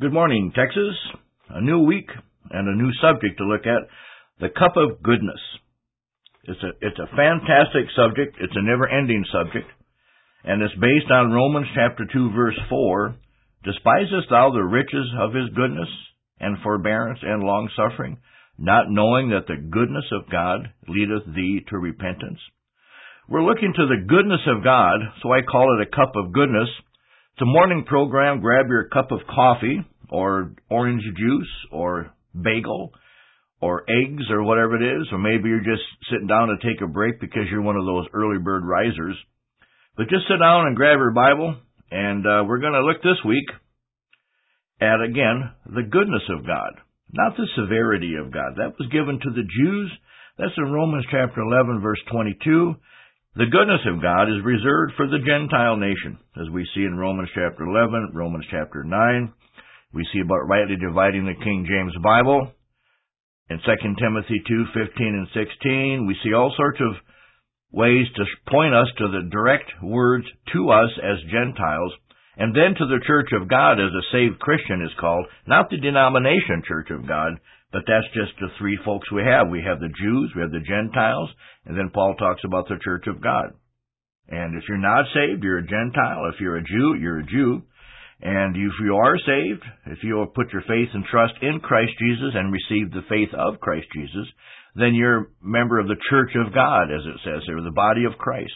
Good morning, Texas. A new week and a new subject to look at, the cup of goodness. It's a fantastic subject. It's a never-ending subject, and it's based on Romans chapter 2, verse 4. Despisest thou the riches of his goodness and forbearance and long-suffering, not knowing that the goodness of God leadeth thee to repentance? We're looking to the goodness of God, so I call it a cup of goodness. It's a morning program. Grab your cup of coffee or orange juice or bagel or eggs or whatever it is, or maybe you're just sitting down to take a break because you're one of those early bird risers. But just sit down and grab your Bible, and we're going to look this week at, again, the goodness of God, not the severity of God. That was given to the Jews. That's in Romans chapter 11, verse 22. The goodness of God is reserved for the Gentile nation, as we see in Romans chapter 11, Romans chapter 9. We see about rightly dividing the King James Bible. In 2 Timothy 2:15 and 16, we see all sorts of ways to point us to the direct words to us as Gentiles, and then to the Church of God as a saved Christian is called, not the denomination Church of God, but that's just the three folks we have. We have the Jews, we have the Gentiles, and then Paul talks about the Church of God. And if you're not saved, you're a Gentile. If you're a Jew, you're a Jew. And if you are saved, if you put your faith and trust in Christ Jesus and receive the faith of Christ Jesus, then you're a member of the Church of God, as it says there, the body of Christ.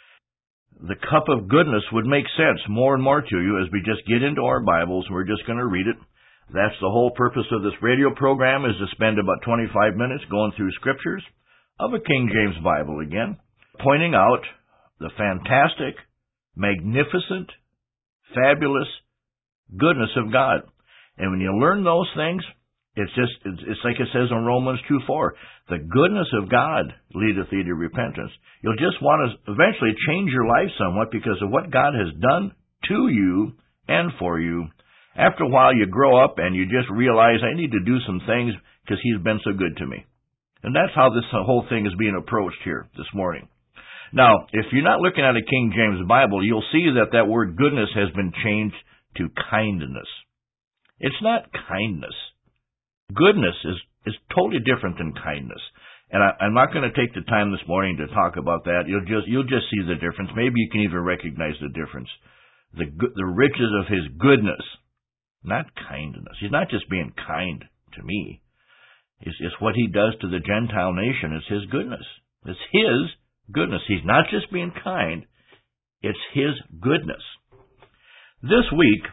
The cup of goodness would make sense more and more to you as we just get into our Bibles. We're just going to read it. That's the whole purpose of this radio program, is to spend about 25 minutes going through scriptures of a King James Bible again, pointing out the fantastic, magnificent, fabulous goodness of God. And when you learn those things, it's like it says in Romans 2:4, the goodness of God leadeth thee to repentance. You'll just want to eventually change your life somewhat because of what God has done to you and for you. After a while, you grow up and you just realize, I need to do some things because he's been so good to me. And that's how this whole thing is being approached here this morning. Now, if you're not looking at a King James Bible, you'll see that word goodness has been changed to kindness. It's not kindness. Goodness is totally different than kindness. And I'm not going to take the time this morning to talk about that. You'll just see the difference. Maybe you can even recognize the difference. The riches of his goodness, not kindness. He's not just being kind to me. It's what he does to the Gentile nation. It's his goodness. It's his goodness. He's not just being kind. It's his goodness. This week,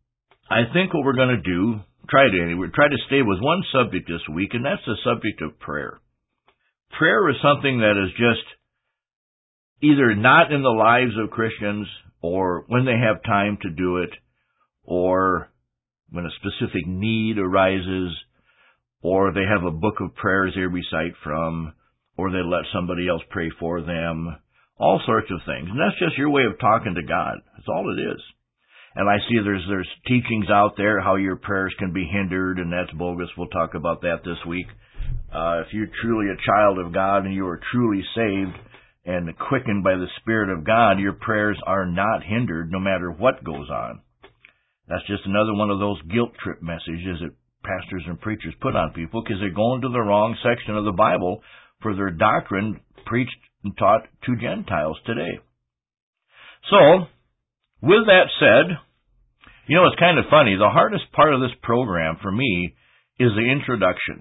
I think what we're going to do, try to stay with one subject this week, and that's the subject of prayer. Prayer is something that is just either not in the lives of Christians, or when they have time to do it, or when a specific need arises, or they have a book of prayers they recite from, or they let somebody else pray for them, all sorts of things. And that's just your way of talking to God. That's all it is. And I see there's teachings out there how your prayers can be hindered, and that's bogus. We'll talk about that this week. If you're truly a child of God and you are truly saved and quickened by the Spirit of God, your prayers are not hindered no matter what goes on. That's just another one of those guilt trip messages that pastors and preachers put on people because they're going to the wrong section of the Bible for their doctrine preached and taught to Gentiles today. So, with that said, it's kind of funny. The hardest part of this program for me is the introduction.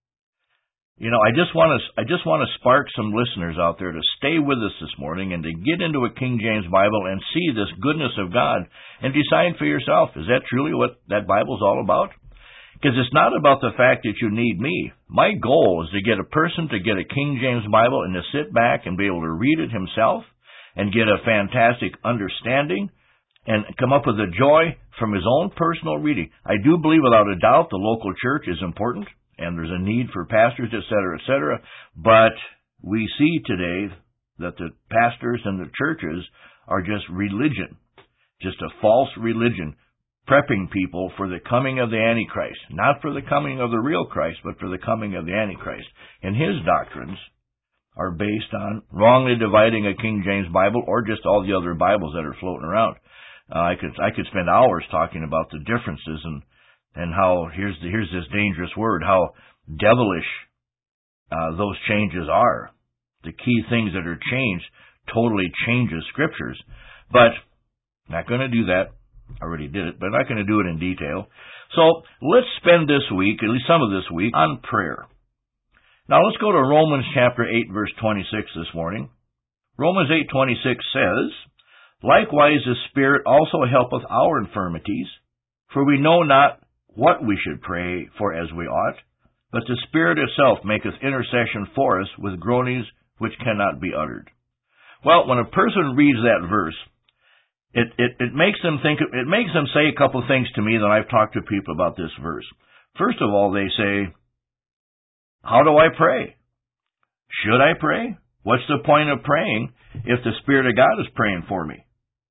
I just want to spark some listeners out there to stay with us this morning and to get into a King James Bible and see this goodness of God and decide for yourself, is that truly what that Bible's all about? Because it's not about the fact that you need me. My goal is to get a person to get a King James Bible and to sit back and be able to read it himself and get a fantastic understanding and come up with a joy from his own personal reading. I do believe without a doubt the local church is important, and there's a need for pastors, etc., but we see today that the pastors and the churches are just religion, just a false religion, prepping people for the coming of the Antichrist, not for the coming of the real Christ, but for the coming of the Antichrist. And his doctrines are based on wrongly dividing a King James Bible or just all the other Bibles that are floating around. I could spend hours talking about the differences and and how, here's this dangerous word, how devilish those changes are. The key things that are changed totally changes Scriptures. But not going to do that. I already did it, but not going to do it in detail. So let's spend this week, at least some of this week, on prayer. Now let's go to Romans chapter 8, verse 26 this morning. Romans 8:26 says, "Likewise the Spirit also helpeth our infirmities, for we know not what we should pray for as we ought, but the Spirit itself maketh intercession for us with groanings which cannot be uttered." Well, when a person reads that verse, it makes them think, it makes them say a couple of things to me that I've talked to people about this verse. First of all, they say, how do I pray? Should I pray? What's the point of praying if the Spirit of God is praying for me?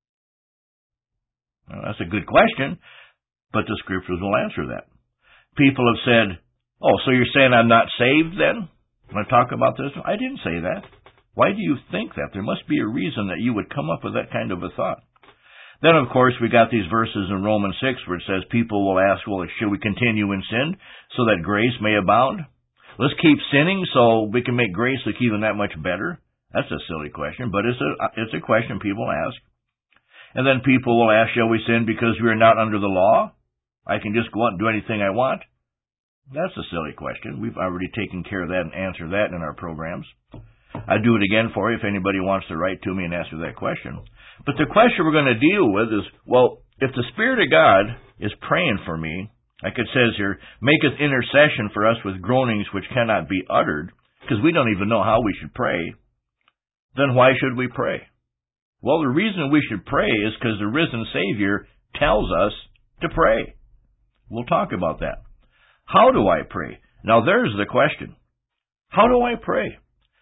Well, that's a good question, but the Scriptures will answer that. People have said, oh, so you're saying I'm not saved then? When I talk about this? I didn't say that. Why do you think that? There must be a reason that you would come up with that kind of a thought. Then, of course, we got these verses in Romans 6 where it says people will ask, well, should we continue in sin so that grace may abound? Let's keep sinning so we can make grace look even that much better? That's a silly question, but it's a question people ask. And then people will ask, shall we sin because we are not under the law? I can just go out and do anything I want? That's a silly question. We've already taken care of that and answered that in our programs. I'll do it again for you if anybody wants to write to me and answer that question. But the question we're going to deal with is, well, if the Spirit of God is praying for me, like it says here, maketh intercession for us with groanings which cannot be uttered, because we don't even know how we should pray, then why should we pray? Well, the reason we should pray is because the risen Savior tells us to pray. We'll talk about that. How do I pray? Now, there's the question. How do I pray?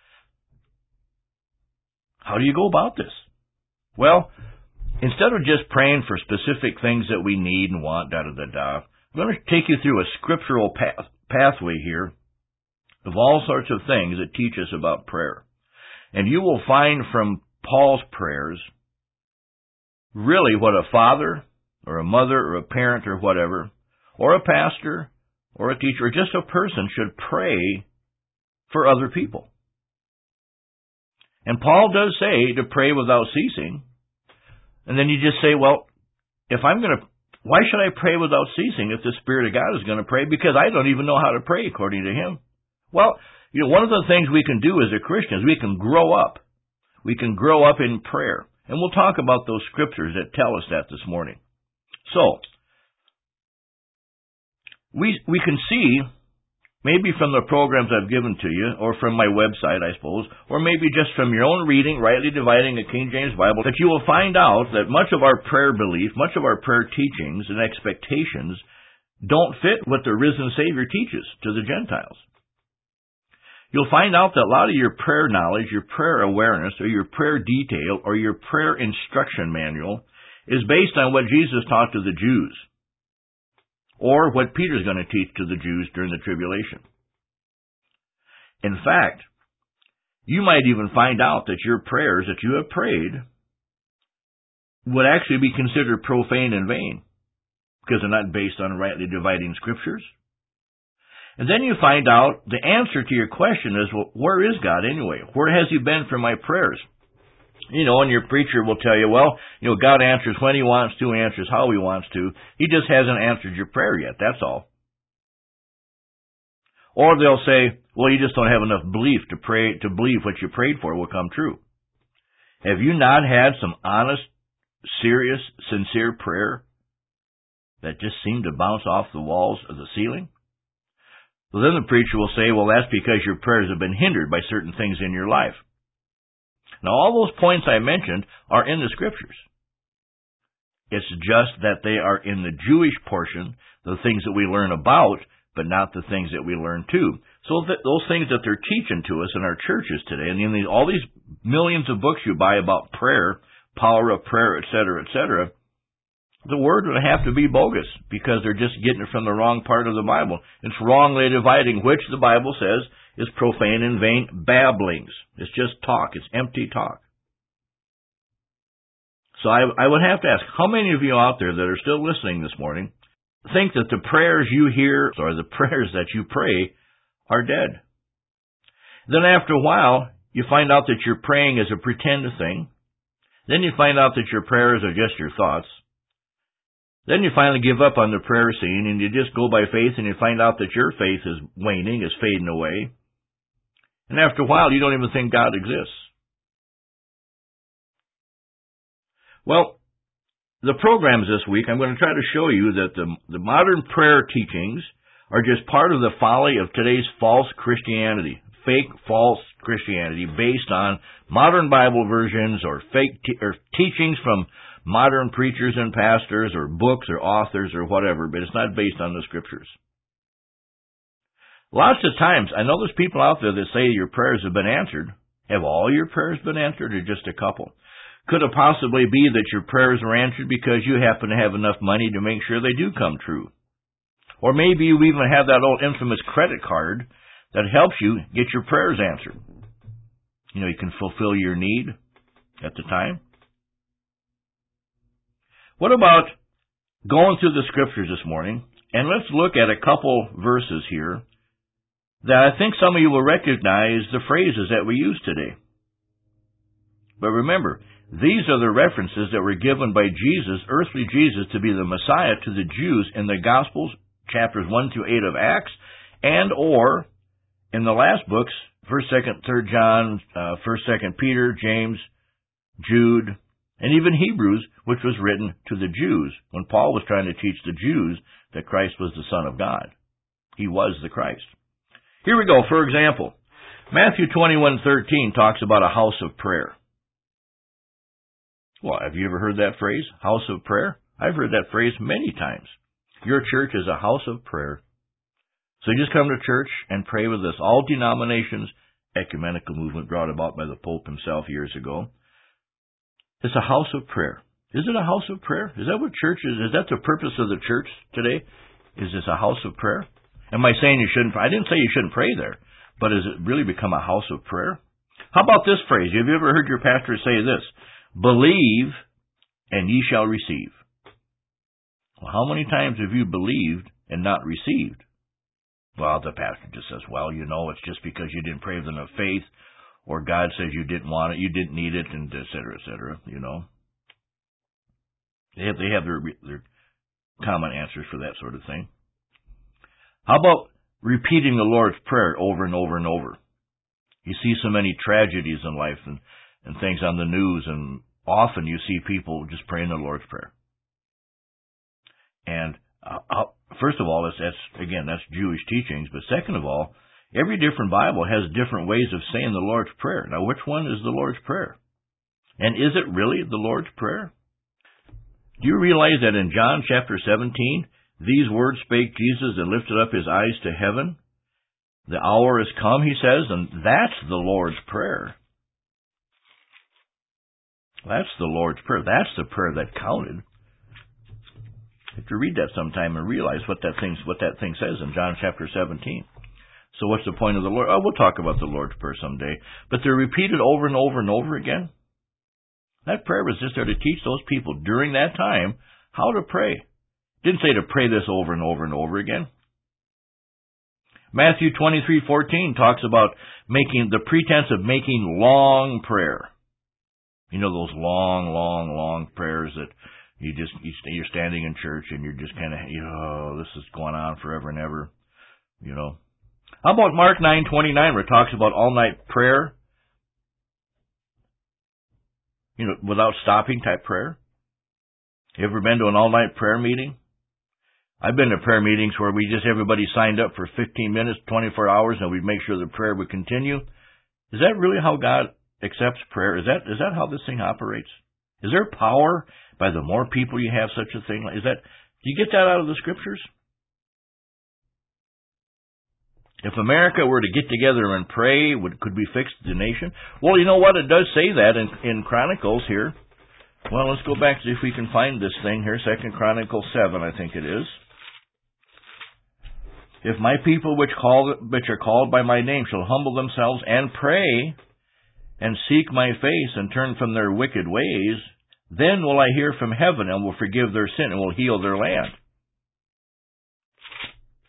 How do you go about this? Well, instead of just praying for specific things that we need and want, I'm going to take you through a scriptural pathway here of all sorts of things that teach us about prayer. And you will find from Paul's prayers really what a father or a mother or a parent or whatever, or a pastor or a teacher or just a person should pray for other people. And Paul does say to pray without ceasing. And then you just say, well, why should I pray without ceasing if the Spirit of God is going to pray? Because I don't even know how to pray according to Him. Well, one of the things we can do as a Christian is we can grow up. We can grow up in prayer. And we'll talk about those scriptures that tell us that this morning. So, we can see, maybe from the programs I've given to you, or from my website, I suppose, or maybe just from your own reading, rightly dividing a King James Bible, that you will find out that much of our prayer belief, much of our prayer teachings and expectations don't fit what the risen Savior teaches to the Gentiles. You'll find out that a lot of your prayer knowledge, your prayer awareness, or your prayer detail, or your prayer instruction manual is based on what Jesus taught to the Jews, or what Peter's going to teach to the Jews during the tribulation. In fact, you might even find out that your prayers that you have prayed would actually be considered profane and vain, because they're not based on rightly dividing scriptures. And then you find out the answer to your question is, well, where is God anyway? Where has He been for my prayers? And your preacher will tell you, well, God answers when He wants to, answers how He wants to. He just hasn't answered your prayer yet, that's all. Or they'll say, well, you just don't have enough belief to believe what you prayed for will come true. Have you not had some honest, serious, sincere prayer that just seemed to bounce off the walls of the ceiling? Well, then the preacher will say, well, that's because your prayers have been hindered by certain things in your life. Now, all those points I mentioned are in the Scriptures. It's just that they are in the Jewish portion, the things that we learn about, but not the things that we learn too. So those things that they're teaching to us in our churches today, and in all these millions of books you buy about prayer, power of prayer, etc., the word would have to be bogus, because they're just getting it from the wrong part of the Bible. It's wrongly dividing, which the Bible says is profane and vain babblings. It's just talk. It's empty talk. So I would have to ask, how many of you out there that are still listening this morning think that the prayers you hear or the prayers that you pray are dead. Then after a while, you find out that your praying is a pretend thing. Then you find out that your prayers are just your thoughts. Then you finally give up on the prayer scene and you just go by faith and you find out that your faith is waning, is fading away. And after a while, you don't even think God exists. Well, the programs this week, I'm going to try to show you that the modern prayer teachings are just part of the folly of today's false Christianity, fake false Christianity based on modern Bible versions or fake or teachings from modern preachers and pastors or books or authors or whatever, but it's not based on the Scriptures. Lots of times, I know there's people out there that say your prayers have been answered. Have all your prayers been answered or just a couple? Could it possibly be that your prayers are answered because you happen to have enough money to make sure they do come true? Or maybe you even have that old infamous credit card that helps you get your prayers answered. You can fulfill your need at the time. What about going through the Scriptures this morning, and let's look at a couple verses here that I think some of you will recognize the phrases that we use today. But remember, these are the references that were given by Jesus, earthly Jesus, to be the Messiah to the Jews in the Gospels, chapters 1 through 8 of Acts, and or in the last books, 1st, 2nd, 3rd John, 1st, 2nd Peter, James, Jude, and even Hebrews, which was written to the Jews when Paul was trying to teach the Jews that Christ was the Son of God. He was the Christ. Here we go. For example, Matthew 21:13 talks about a house of prayer. Well, have you ever heard that phrase, house of prayer? I've heard that phrase many times. Your church is a house of prayer. So you just come to church and pray with us. All denominations, ecumenical movement brought about by the Pope himself years ago. It's a house of prayer. Is it a house of prayer? Is that what church is? Is that the purpose of the church today? Is this a house of prayer? Am I saying you shouldn't? I didn't say you shouldn't pray there, but has it really become a house of prayer? How about this phrase? Have you ever heard your pastor say this? Believe, and ye shall receive. Well, how many times have you believed and not received? Well, the pastor just says, it's just because you didn't pray with enough faith, or God says you didn't want it, you didn't need it, and et cetera, They have their common answers for that sort of thing. How about repeating the Lord's Prayer over and over and over? You see so many tragedies in life and things on the news, and often you see people just praying the Lord's Prayer. And first of all, that's Jewish teachings, but second of all, every different Bible has different ways of saying the Lord's Prayer. Now, which one is the Lord's Prayer? And is it really the Lord's Prayer? Do you realize that in John chapter 17, these words spake Jesus and lifted up his eyes to heaven? The hour is come, he says, and that's the Lord's Prayer. That's the Lord's Prayer. That's the prayer that counted. You have to read that sometime and realize what that thing says in John chapter 17. So what's the point of the Lord? Oh, we'll talk about the Lord's Prayer someday. But they're repeated over and over and over again. That prayer was just there to teach those people during that time how to pray. It didn't say to pray this over and over and over again. Matthew 23:14 talks about making the pretense of making long prayer. You know those long prayers that you're standing in church and you're just kind of, this is going on forever and ever, How about Mark 9:29 where it talks about all-night prayer? Without stopping type prayer? You ever been to an all-night prayer meeting? I've been to prayer meetings where everybody signed up for 15 minutes, 24 hours, and we'd make sure the prayer would continue. Is that really how God accepts prayer? Is that how this thing operates? Is there power by the more people you have such a thing? Do you get that out of the Scriptures? If America were to get together and pray, could we fix the nation? Well, you know what? It does say that in Chronicles here. Well, let's go back to see if we can find this thing here. 2 Chronicles 7, I think it is. If my people which are called by my name shall humble themselves and pray and seek my face and turn from their wicked ways, then will I hear from heaven and will forgive their sin and will heal their land.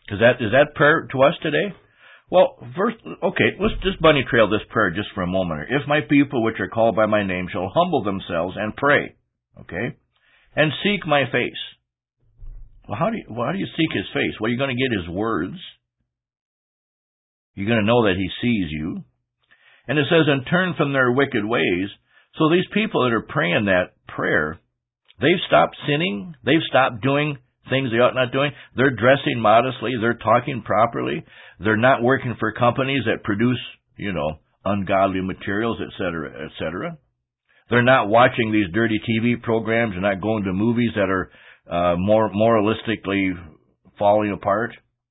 Is that prayer to us today? Well, first, okay, let's just bunny trail this prayer just for a moment. If my people which are called by my name shall humble themselves and pray, okay, and seek my face. Well, how do you seek his face? Well, you're going to get his words. You're going to know that he sees you. And it says, and turn from their wicked ways. So these people that are praying that prayer, they've stopped sinning. They've stopped doing things they ought not doing. They're dressing modestly. They're talking properly. They're not working for companies that produce, ungodly materials, etc., etc. They're not watching these dirty TV programs. They're not going to movies that are more moralistically falling apart.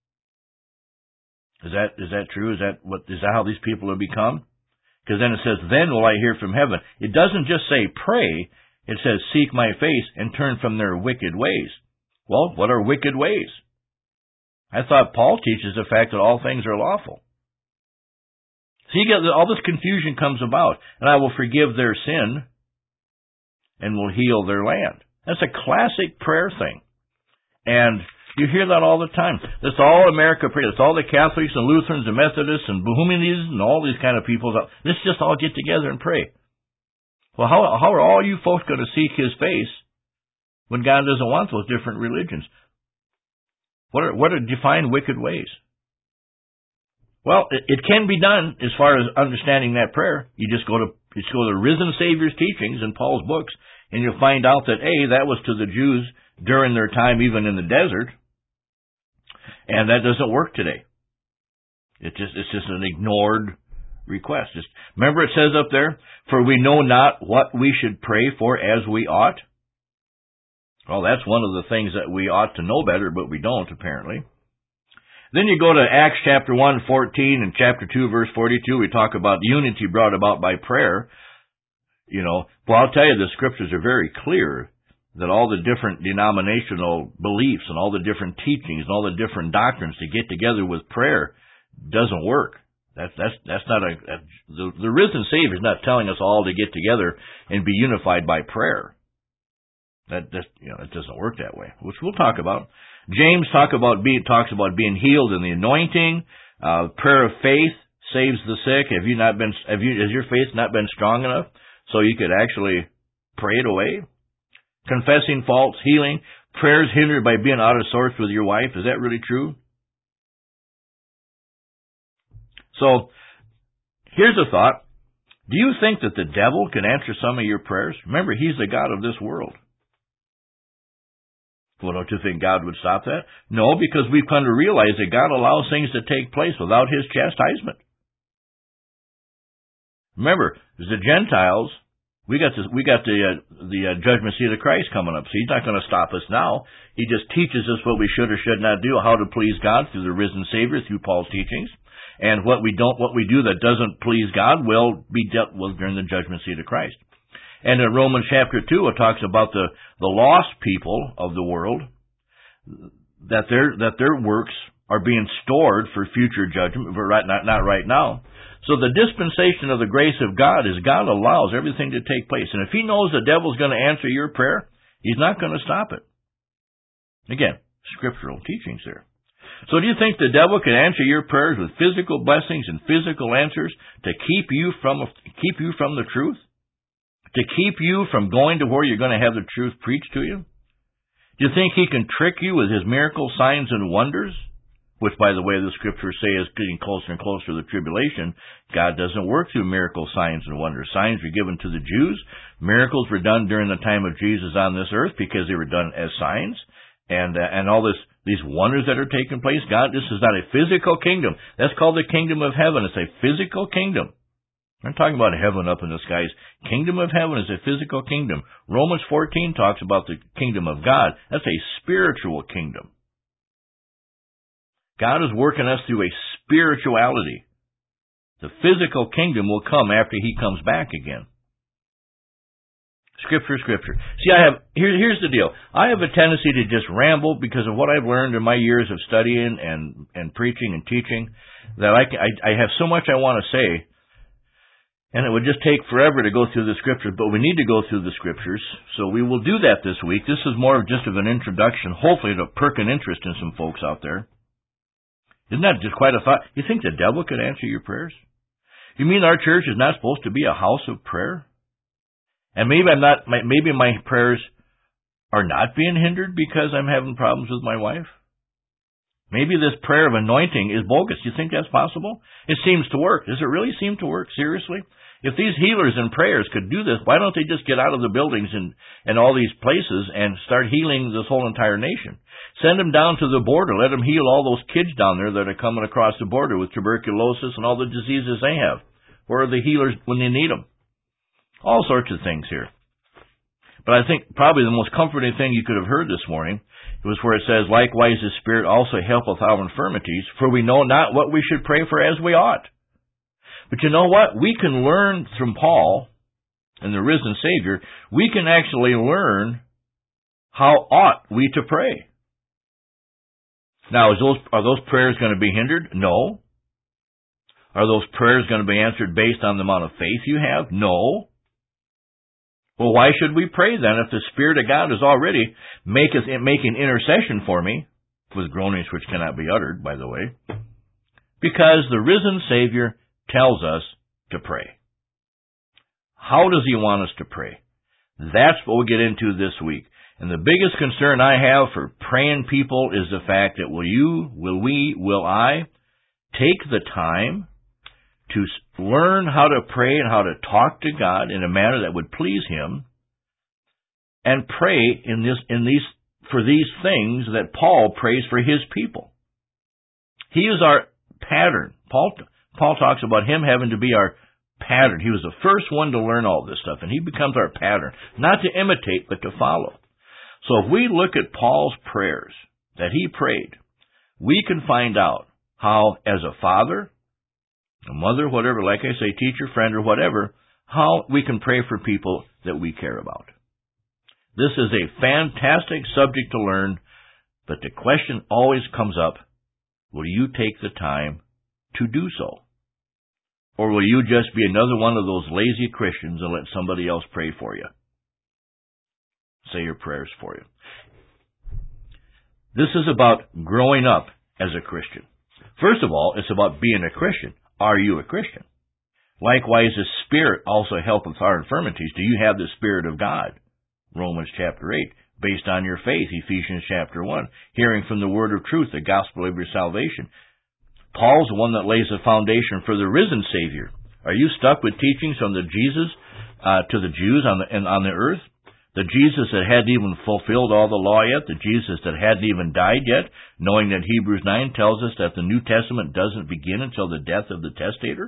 Is that true? Is that how these people have become? Because then it says, then will I hear from heaven. It doesn't just say pray. It says seek my face and turn from their wicked ways. Well, what are wicked ways? I thought Paul teaches the fact that all things are lawful. See, all this confusion comes about, and I will forgive their sin and will heal their land. That's a classic prayer thing. And you hear that all the time. That's all America prays. That's all the Catholics and Lutherans and Methodists and Bohemians and all these kind of people. Let's just all get together and pray. Well, how are all you folks going to seek his face when God doesn't want those different religions? What are defined wicked ways? Well, it can be done as far as understanding that prayer. You just go to the risen Savior's teachings in Paul's books, and you'll find out that that was to the Jews during their time even in the desert, and that doesn't work today. It's just an ignored request. Remember it says up there, for we know not what we should pray for as we ought. Well, that's one of the things that we ought to know better, but we don't, apparently. Then you go to Acts chapter 1:14 and chapter 2, verse 42. We talk about unity brought about by prayer. Well, I'll tell you, the scriptures are very clear that all the different denominational beliefs and all the different teachings and all the different doctrines to get together with prayer doesn't work. That's not the risen Savior is not telling us all to get together and be unified by prayer. It doesn't work that way, which we'll talk about. James talks about being healed in the anointing. Prayer of faith saves the sick. Has your faith not been strong enough so you could actually pray it away? Confessing faults, healing. Prayers hindered by being out of sorts with your wife. Is that really true? So, here's a thought. Do you think that the devil can answer some of your prayers? Remember, he's the God of this world. Well, don't you think God would stop that? No, because we've come to realize that God allows things to take place without his chastisement. Remember, as the Gentiles, we got the judgment seat of Christ coming up, so he's not going to stop us now. He just teaches us what we should or should not do, how to please God through the risen Savior, through Paul's teachings. And what we do that doesn't please God will be dealt with during the judgment seat of Christ. And in Romans chapter 2, it talks about the lost people of the world, that their works are being stored for future judgment, but not right now. So the dispensation of the grace of God is God allows everything to take place. And if he knows the devil's going to answer your prayer, he's not going to stop it. Again, scriptural teachings there. So do you think the devil can answer your prayers with physical blessings and physical answers to keep you from the truth? To keep you from going to where you're going to have the truth preached to you? Do you think he can trick you with his miracle signs and wonders? Which, by the way, the scriptures say is getting closer and closer to the tribulation. God doesn't work through miracle signs and wonders. Signs were given to the Jews. Miracles were done during the time of Jesus on this earth because they were done as signs. And all these wonders that are taking place, this is not a physical kingdom. That's called the kingdom of heaven. It's a physical kingdom. I'm talking about heaven up in the skies. Kingdom of heaven is a physical kingdom. Romans 14 talks about the kingdom of God. That's a spiritual kingdom. God is working us through a spirituality. The physical kingdom will come after he comes back again. Scripture. See, here's the deal. I have a tendency to just ramble because of what I've learned in my years of studying and preaching and teaching, that I have so much I want to say, and it would just take forever to go through the scriptures, but we need to go through the scriptures, so we will do that this week. This is more of just of an introduction, hopefully to perk an interest in some folks out there. Isn't that just quite a thought? You think the devil could answer your prayers? You mean our church is not supposed to be a house of prayer? And maybe maybe my prayers are not being hindered because I'm having problems with my wife? Maybe this prayer of anointing is bogus. You think that's possible? It seems to work. Does it really seem to work? Seriously? If these healers and prayers could do this, why don't they just get out of the buildings and all these places and start healing this whole entire nation? Send them down to the border. Let them heal all those kids down there that are coming across the border with tuberculosis and all the diseases they have. Where are the healers when they need them? All sorts of things here. But I think probably the most comforting thing you could have heard this morning was where it says, likewise the Spirit also helpeth our infirmities, for we know not what we should pray for as we ought. But you know what? We can learn from Paul and the risen Savior, we can actually learn how ought we to pray. Now, are those prayers going to be hindered? No. Are those prayers going to be answered based on the amount of faith you have? No. Well, why should we pray then if the Spirit of God is already making intercession for me, with groanings which cannot be uttered, by the way? Because the risen Savior tells us to pray. How does He want us to pray? That's what we'll get into this week. And the biggest concern I have for praying people is the fact that will I take the time to learn how to pray and how to talk to God in a manner that would please Him, and pray for these things that Paul prays for his people. He is our pattern. Paul talks about him having to be our pattern. He was the first one to learn all this stuff, and he becomes our pattern, not to imitate, but to follow. So if we look at Paul's prayers that he prayed, we can find out how, as a father, a mother, whatever, like I say, teacher, friend, or whatever, how we can pray for people that we care about. This is a fantastic subject to learn, but the question always comes up, will you take the time to do so? Or will you just be another one of those lazy Christians and let somebody else pray for you? Say your prayers for you. This is about growing up as a Christian. First of all, it's about being a Christian. Are you a Christian? Likewise, the Spirit also helpeth our infirmities. Do you have the Spirit of God? Romans chapter 8. Based on your faith, Ephesians chapter 1. Hearing from the word of truth, the gospel of your salvation. Paul's the one that lays the foundation for the risen Savior. Are you stuck with teachings from the Jesus to the Jews on the earth? The Jesus that hadn't even fulfilled all the law yet, the Jesus that hadn't even died yet, knowing that Hebrews 9 tells us that the New Testament doesn't begin until the death of the testator?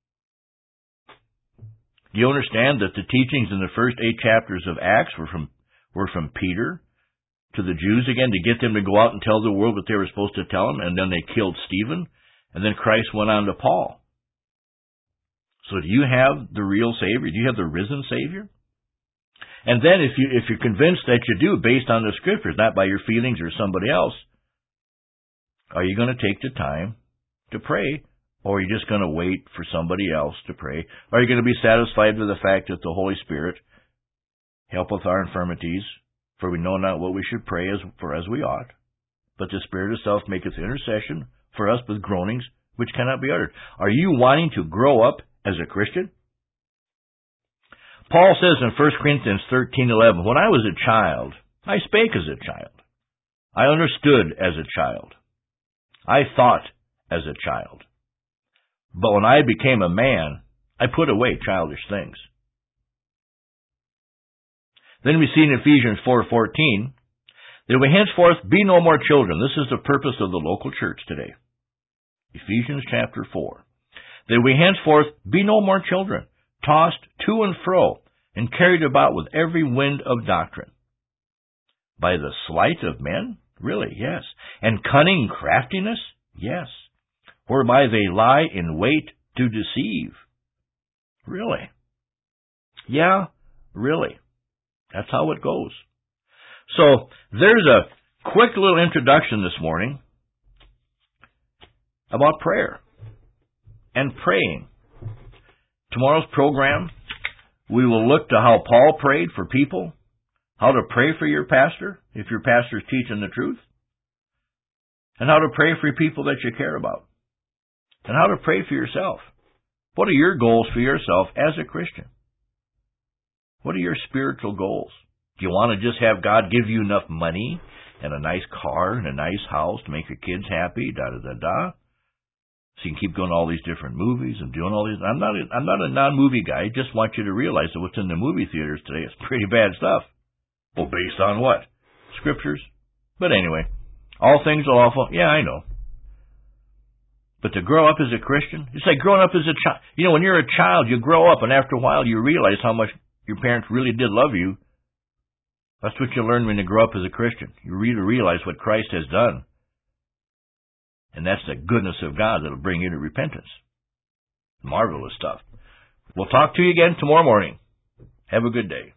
Do you understand that the teachings in the first 8 chapters of Acts were from Peter to the Jews again, to get them to go out and tell the world what they were supposed to tell them, and then they killed Stephen, and then Christ went on to Paul. So do you have the real Savior? Do you have the risen Savior? And then if you're convinced that you do, based on the Scriptures, not by your feelings or somebody else, are you going to take the time to pray? Or are you just going to wait for somebody else to pray? Are you going to be satisfied with the fact that the Holy Spirit helpeth our infirmities, for we know not what we should pray as we ought, but the Spirit itself maketh intercession for us with groanings which cannot be uttered? Are you wanting to grow up as a Christian? Paul says in 1 Corinthians 13:11, when I was a child, I spake as a child. I understood as a child. I thought as a child. But when I became a man, I put away childish things. Then we see in Ephesians 4:14, that we henceforth be no more children. This is the purpose of the local church today. Ephesians chapter 4. That we henceforth be no more children, tossed to and fro, and carried about with every wind of doctrine. By the sleight of men? Really, yes. And cunning craftiness? Yes. Whereby they lie in wait to deceive. Really? Yeah, really. That's how it goes. So, there's a quick little introduction this morning about prayer and praying. Tomorrow's program, we will look to how Paul prayed for people, how to pray for your pastor, if your pastor is teaching the truth. and how to pray for people that you care about, and how to pray for yourself. What are your goals for yourself as a Christian? What are your spiritual goals? Do you want to just have God give you enough money and a nice car and a nice house to make your kids happy, da-da-da-da? So you can keep going to all these different movies and doing all these. I'm not a non-movie guy. I just want you to realize that what's in the movie theaters today is pretty bad stuff. Well, based on what? Scriptures. But anyway, all things are lawful. Yeah, I know. But to grow up as a Christian, it's like growing up as a child. You know, when you're a child, you grow up, and after a while, you realize how much your parents really did love you. That's what you learn when you grow up as a Christian. You really realize what Christ has done. And that's the goodness of God that'll bring you to repentance. Marvelous stuff. We'll talk to you again tomorrow morning. Have a good day.